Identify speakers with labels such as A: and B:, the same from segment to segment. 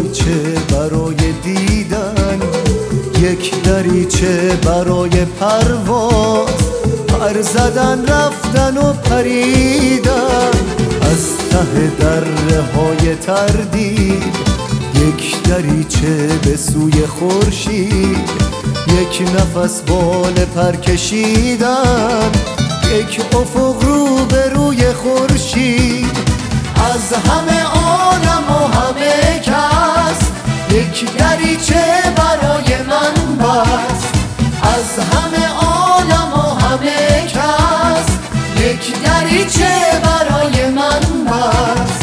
A: دریچه برای دیدن، یک دریچه برای پرواز، پر زدن رفتن و پریدن از ته دره های تردید، یک دریچه به سوی خورشید، یک نفس بال پر کشیدن، یک افق رو به روی خورشید. از همه عالم و همه کس یک دریچه برای من بست، از همه عالم و همه کس یک دریچه برای من بست.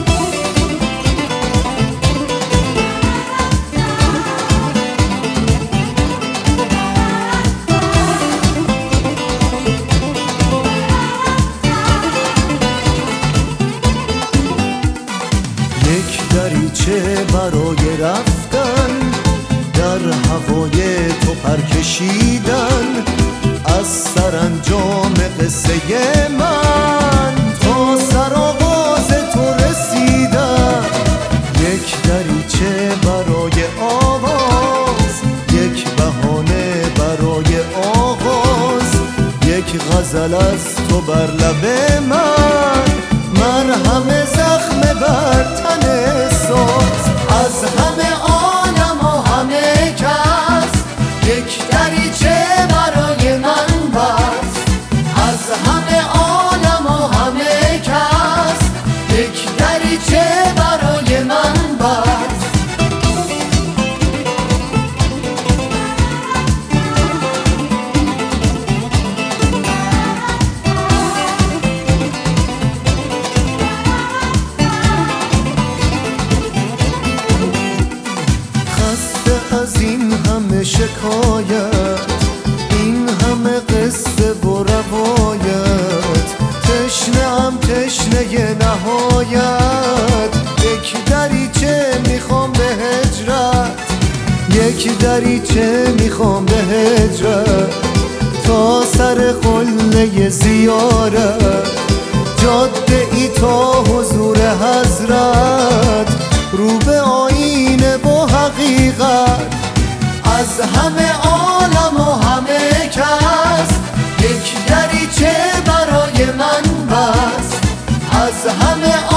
A: یک دریچه برای رفتن، در هوای تو پر کشیدن، از سرانجام قصه من تا سرآغاز تو رسیدن. یک دریچه برای آواز، یک بهانه برای آغاز، یک غزل از تو بر لب من، مرهم زخم بر تن ساز. از همه عالم و همه کس یک دریچه برای من بست، از همه عالم و همه کس یک دریچه برای من بست. از این همه شکایت، این همه قصه و روایت، تشنه‌ام تشنه نهایت. یک دریچه میخوام به هجرت، یک دریچه میخوام به هجرت، تا سر قله زیارت، جاده ای تا حضور حضرت، رو به آینه و حقیقت. از همه عالم و همه کس یک دریچه برای من بست، از همه